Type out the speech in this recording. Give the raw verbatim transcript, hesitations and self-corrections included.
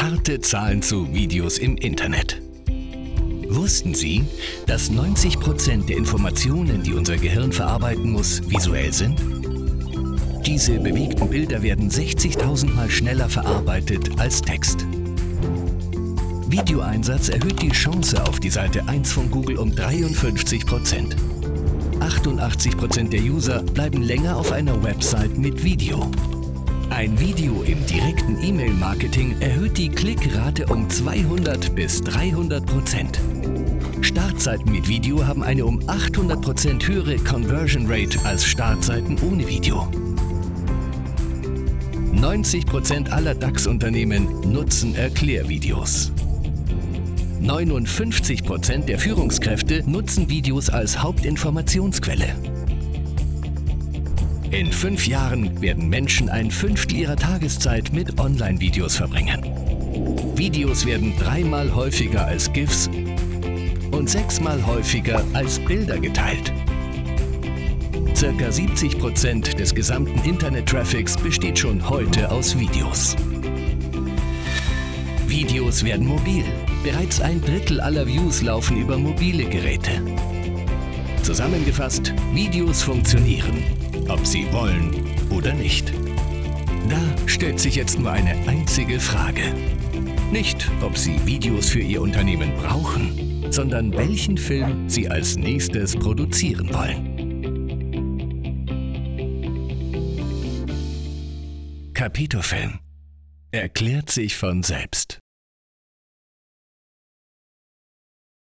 Harte Zahlen zu Videos im Internet. Wussten Sie, dass neunzig Prozent der Informationen, die unser Gehirn verarbeiten muss, visuell sind? Diese bewegten Bilder werden sechzigtausend Mal schneller verarbeitet als Text. Videoeinsatz erhöht die Chance auf die Seite eins von Google um dreiundfünfzig Prozent. achtundachtzig Prozent der User bleiben länger auf einer Website mit Video. Ein Video im direkten E-Mail-Marketing erhöht die Klickrate um zweihundert bis dreihundert Prozent. Startseiten mit Video haben eine um achthundert Prozent höhere Conversion Rate als Startseiten ohne Video. neunzig Prozent aller DAX-Unternehmen nutzen Erklärvideos. neunundfünfzig Prozent der Führungskräfte nutzen Videos als Hauptinformationsquelle. In fünf Jahren werden Menschen ein Fünftel ihrer Tageszeit mit Online-Videos verbringen. Videos werden dreimal häufiger als GIFs und sechsmal häufiger als Bilder geteilt. Circa siebzig Prozent des gesamten Internet-Traffics besteht schon heute aus Videos. Videos werden mobil. Bereits ein Drittel aller Views laufen über mobile Geräte. Zusammengefasst, Videos funktionieren, ob sie wollen oder nicht. Da stellt sich jetzt nur eine einzige Frage. Nicht, ob Sie Videos für Ihr Unternehmen brauchen, sondern welchen Film Sie als nächstes produzieren wollen. Capito Film erklärt sich von selbst.